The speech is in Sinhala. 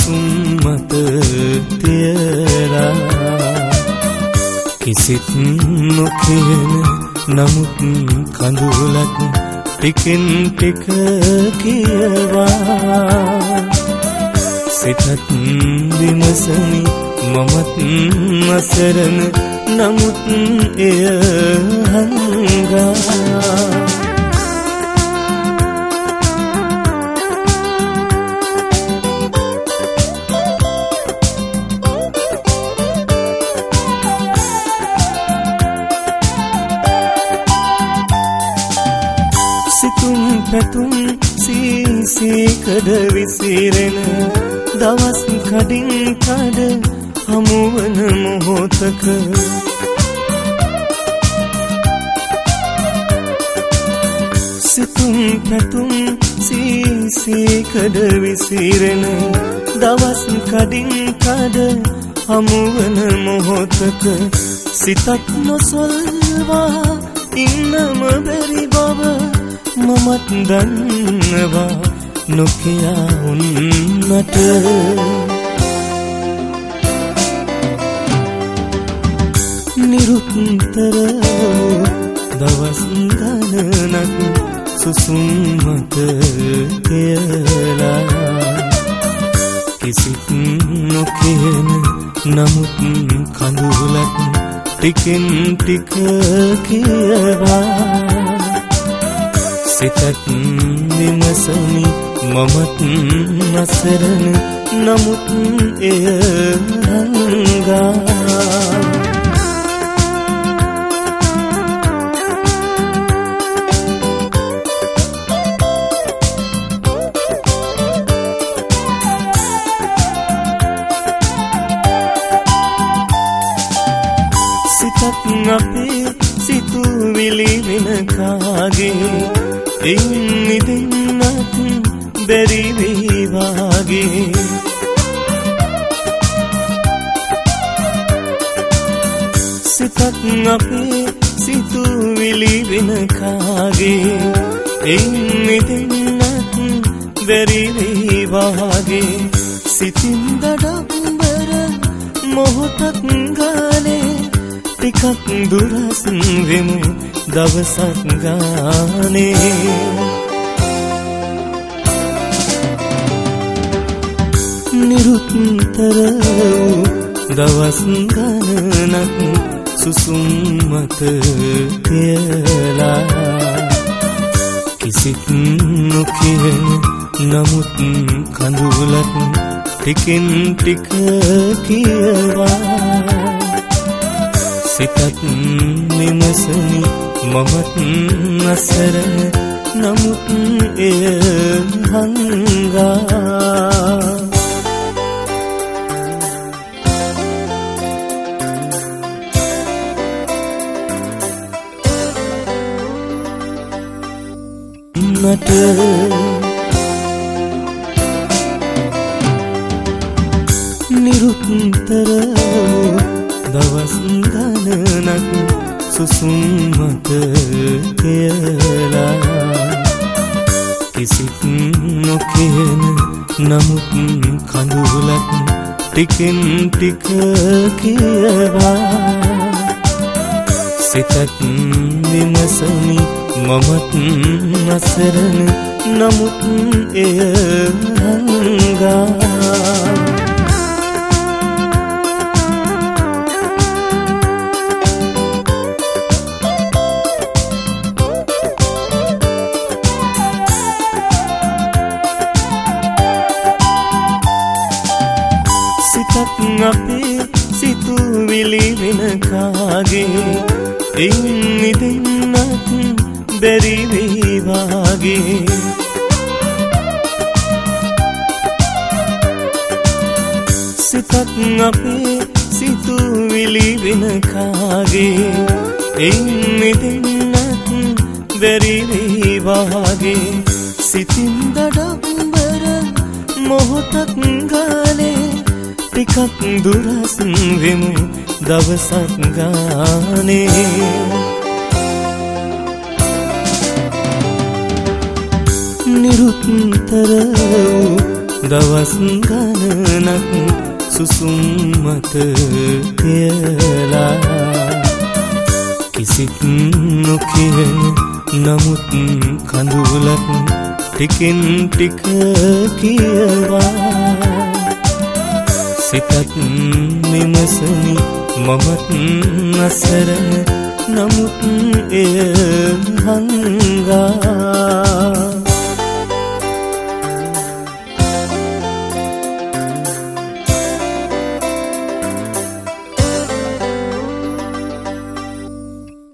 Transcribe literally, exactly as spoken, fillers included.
සුසුම් මත තියලා කිසිත් නොකියන නමුත් කඳුලක් ටිකෙන් ටික කියවා සිතත් විමසමි මමත් අසරණ නමුත් එය හංගා පැතුම් සීසීකඩ විසිරෙන දවස් කඩින් කඩ හමුවන මොහොතක සිතුම් පැතුම් සීසීකඩ විසිරෙන දවස් කඩින් කඩ හමුවන මොහොතක සිතක් නොසොල්වා ඉන්නම බැරි බව මමත් දන්නවා නොකියා උන්නට නිරුත්තර දවස් ගණනක් සුසුම් මත කියලා කිසිත් නොකියන නමුත් කඳුලක් ටිකෙන් ටික කියවා සිතත් විමසමි මමත් අසරණ නමුත් එය හංගා සිතත් අපේ සිතුවිලි වෙන කාගේ එයින් නිදෙන්නත් බැරි වේවාගේ සිතත් අපේ සිතුවිලි වෙන කාගේ එයින් නිදෙන්නත් බැරි වේවාගේ සිතින් දඩම්බර මොහොතක් ගානේ ටිකක් දුරස් වෙමු දවසක් ගානේ නිරුත්තර දවස් ගණනක් සුසුම් මත කියලා කිසිත් නොකියන නමුත් කඳුලක් ටිකෙන් ටික කියවා සිතත් විමසමි මමත් අසරණ නමුත් එය හංගා නට නිරුත්තර දවස් ගණනක් සුසුම් මත කියලා කිසිත් නොකියන නමුත් කඳුලක් ටිකෙන් ටික කියවා සිතත් විමසමි මමත් අසරණ නමුත් එය හංගා අපේ සිතුවිලි වෙන කාගේ එයින් නිදෙන්නත් බැරි වේවාගේ සිතත් අපේ සිතුවිලි වෙන කාගේ එයින් නිදෙන්නත් බැරි වේවාගේ සිතින් දඩම්බර මොහොතක් ගානේ ටිකක් දුරස් වෙමු දවසක් ගානේ නිරුත්තර දවස් ගණනක් සුසුම් මත තියලා කිසිත් නොකියන නමුත් කඳුලක් ටිකෙන් ටික කියවා සිතත් විමසනි මමත් අසරණ නමුත් එය හංගා